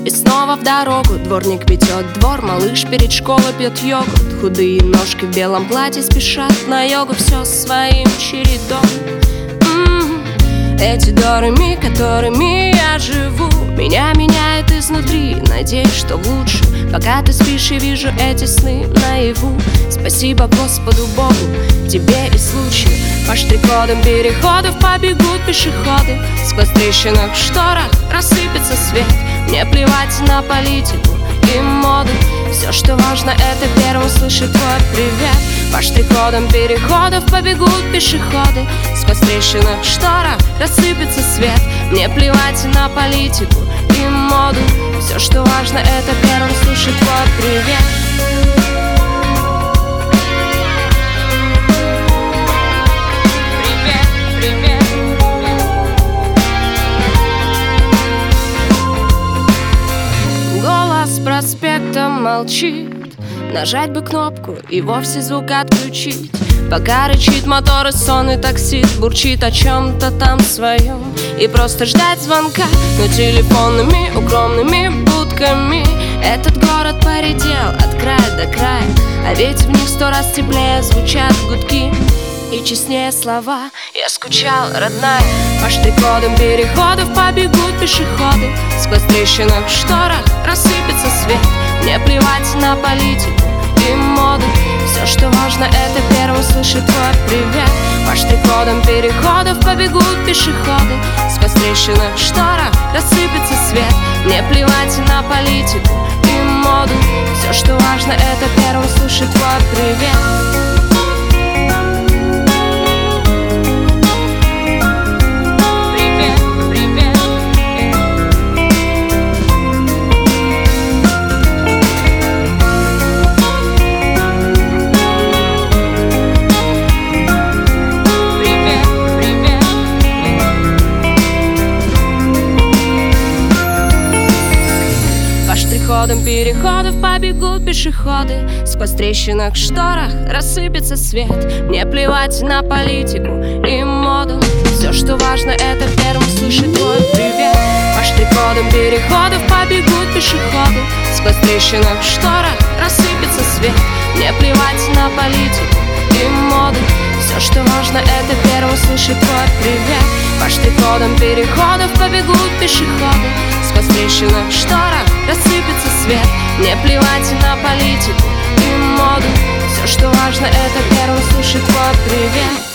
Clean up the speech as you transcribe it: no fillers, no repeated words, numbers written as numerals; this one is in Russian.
И снова в дорогу. Дворник метет двор, малыш перед школой пьет йогурт. Худые ножки в белом платье спешат на йогу, все своим чередом. Эти до-ре-ми, которыми я живу, меня меняет изнутри. Надеюсь, что лучше, пока ты спишь, и вижу эти сны наяву. Спасибо Господу Богу, тебе и случаю. По штрих-кодам переходов побегут пешеходы. Сквозь трещинок в шторах рассыпется свет. Мне плевать на политику и моду. Все, что важно, это первым слышать твой привет. По штрих-кодам переходов побегут пешеходы. Сквозь трещинок в шторах рассыпется свет. Мне плевать на политику и моду. Все, что важно, это первым слышать твой привет. Проспектом молчит. Нажать бы кнопку и вовсе звук отключить. Пока рычит мотор и сонный таксист бурчит о чем-то там своем. И просто ждать звонка, но телефонными укромными будками. Этот город поредел от края до края, а ведь в них 100 раз теплее звучат гудки и честнее слова. Я скучал, родная. По штрих-кодам переходов побегут пешеходы. Сквозь трещинок в шторах рассыпется свет. Мне плевать на политику и моду. Все, что важно, это первым слышать твой привет. По штрих-кодам переходов побегут пешеходы. Сквозь трещинок в шторах рассыпется свет. Мне плевать на политику и моду. Все, что важно, это первым слышать твой привет. Переходов побегут пешеходы. Сквозь трещинок в шторах рассыпется свет. Мне плевать на политику и моду. Все, что важно, это первым слышать твой привет. По штрих-кодам переходов побегут пешеходы. Сквозь трещинок в шторах рассыпется свет. Мне плевать на политику и моду. Все, что важно, это первым слышать твой привет. По штрих-кодам переходов побегут пешеходы. Сквозь трещинок в шторах рассыпется свет. Мне плевать на политику и моду. Все, что важно, это первым слышать твой привет.